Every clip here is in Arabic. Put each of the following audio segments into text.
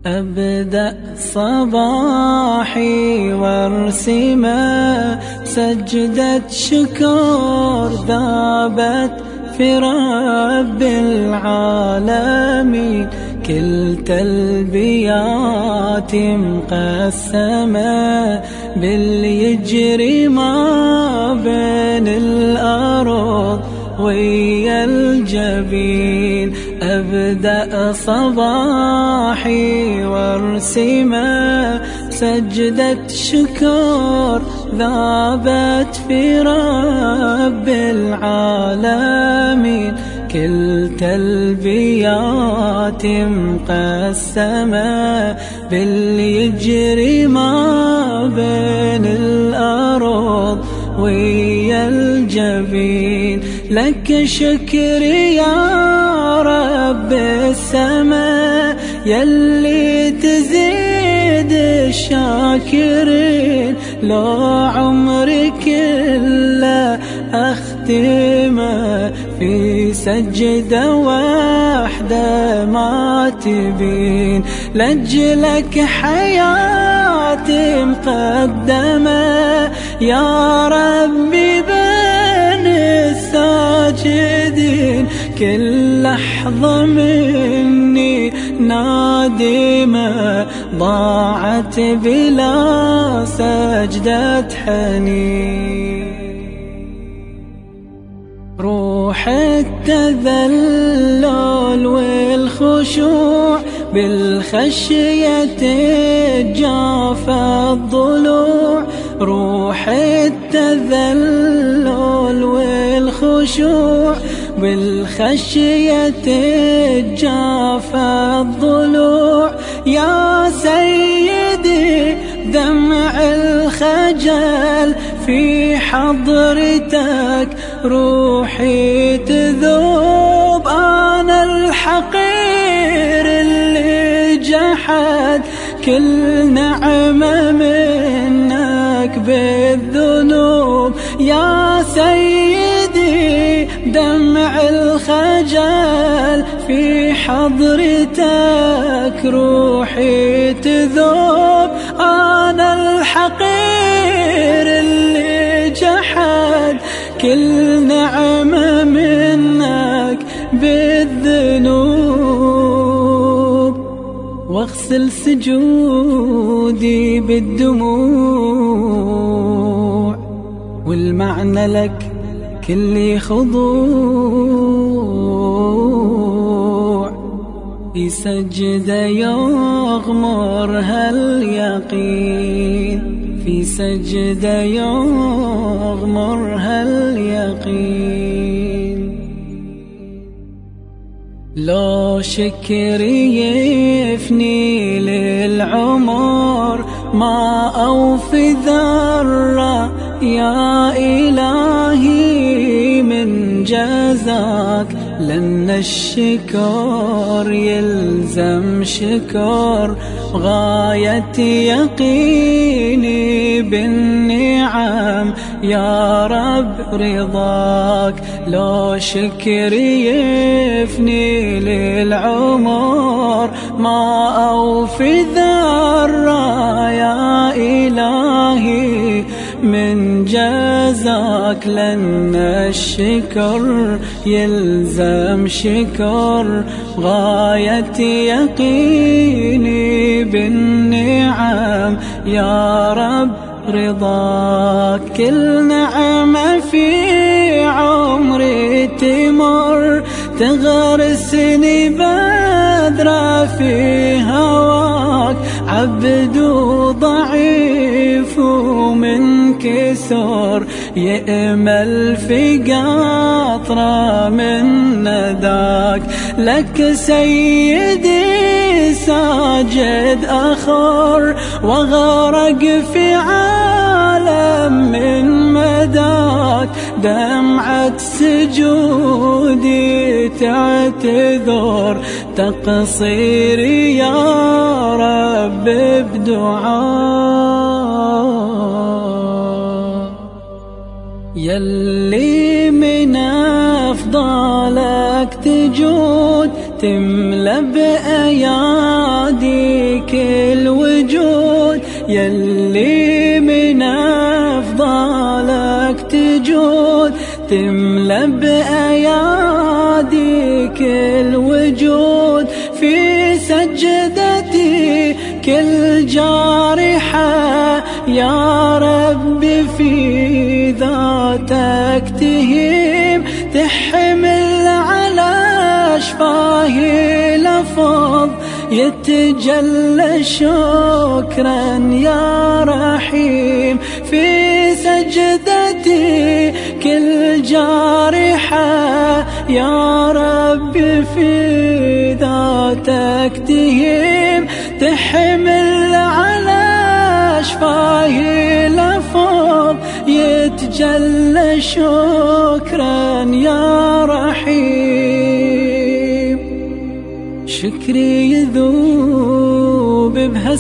أبدأ صباحي وارسمه سجدة شكر ذابت في رب العالمين. كل تلبيات مقسمة باللي يجري ما بين الأرض ويا الجبين. أبدأ صباحي وارسمه سجدة شكر ذابت في رب العالمين. كل تلبيات مقسمة باللي يجري ما بين الأرض ويا الجبين. لك شكري يا رب السماء يلي تزيد الشاكرين. لو عمري كله أختمه في سجدة واحدة ما تبين. لأجلك حياتي مقدمة يا ربي بين الساجدين. كل لحظة مني نادمة ضاعت بلا سجدة حنين. روح التذلل والخشوع بالخشية تجاف الضلوع. روح التذلل والخشوع بالخشية تجاف الضلوع. يا سيدي دمع الخجل في حضرتك روحي تذوب. أنا الحقير اللي جحد كل نعمة منك بالذنوب. يا سيدي دمع الخجل في حضرتك روحي تذوب. أنا الحقير اللي جحد كل نعمة منك بالذنوب. واغسل سجودي بالدموع والمعنى لك كل خضوع. في سجدة يغمرها اليقين. في سجدة يغمرها اليقين. لو شكري يفني للعمر ما أوفي ذرة يا إلهي من جزاك. لأن الشكر يلزم شكر غاية يقيني بالنعم يا رب رضاك. لو شكري يفني للعمر ما أوفي ذرة يا إلهي من جزاك. لأن الشكر يلزم شكر غاية يقيني بالنعم يا رب رضاك. كل نعمة في عمري تمر تغرسني بذرة في هواك. عبد ضعيف ومنكسر يأمل في قطرة من نداك. لك سيدي ساجد أخر وغرق في عالم من مداك. دمعة سجودي تعتذر تقصيري يا رب بدعاء. يلي من أفضالك تجود تملى بأياديك الوجود، يلي من أفضالك تجود. تملى بأياديك الوجود في سجدتي كل جارحة، يا رب في ذاتك تهيم، تحمل على أشفاه لفظ يتجلى شكرا يا رحيم. في سجدتي كل جارحة، يا رب في ذاتك تهيم، تحمل على أشفاه لفظ يتجلى شكرا يا رحيم. شكري يذوب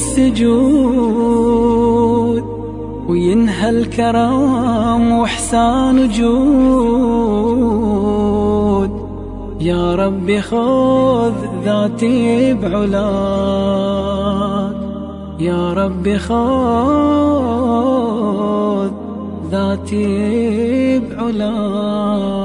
بهالسجود، وينهى الكرم وإحسان جود. يا ربي خذ ذاتي بعلاك، يا ربي خذ ذاتي بعلاك.